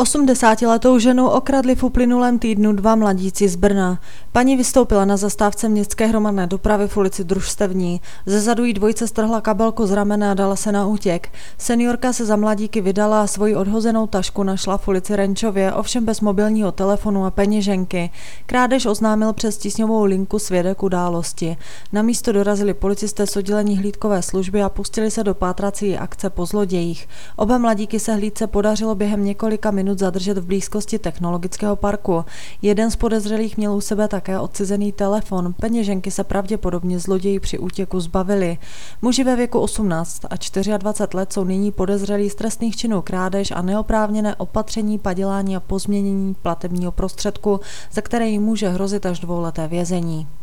80letou ženu okradli v uplynulém týdnu dva mladíci z Brna. Paní vystoupila na zastávce městské hromadné dopravy v ulici Družstevní. Zezadu jí dvojice strhla kabelku z ramene a dala se na útěk. Seniorka se za mladíky vydala a svoji odhozenou tašku našla v ulici Renčově, ovšem bez mobilního telefonu a peněženky. Krádež oznámil přes tísňovou linku svědek události. Na místo dorazili policisté z oddělení hlídkové služby a pustili se do pátrací akce po zlodějích. Oba mladíky se hlídce podařilo během několika minut zadržet v blízkosti technologického parku. Jeden z podezřelých měl u sebe také odcizený telefon. Peněženky se pravděpodobně zloději při útěku zbavili. Muži ve věku 18 a 24 let jsou nyní podezřelí z trestných činů krádež a neoprávněné opatření, padělání a pozměnění platebního prostředku, za které jim může hrozit až 2leté vězení.